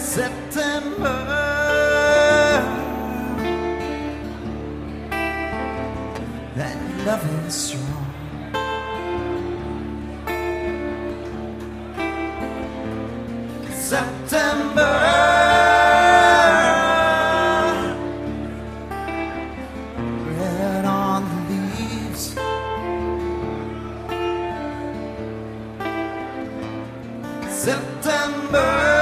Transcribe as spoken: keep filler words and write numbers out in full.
September, that love is strong. September, red on the leaves. September.